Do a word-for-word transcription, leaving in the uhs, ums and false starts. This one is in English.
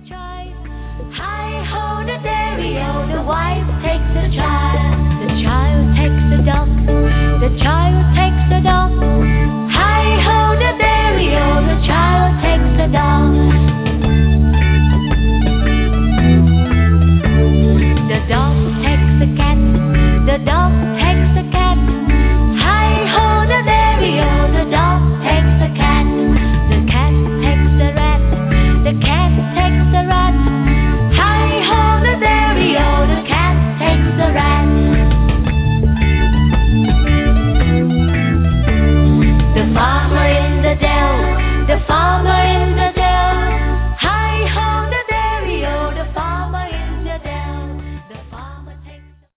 Hi ho, the dairy-o, the wife takes the child, the child takes the dog, the child takes the dog.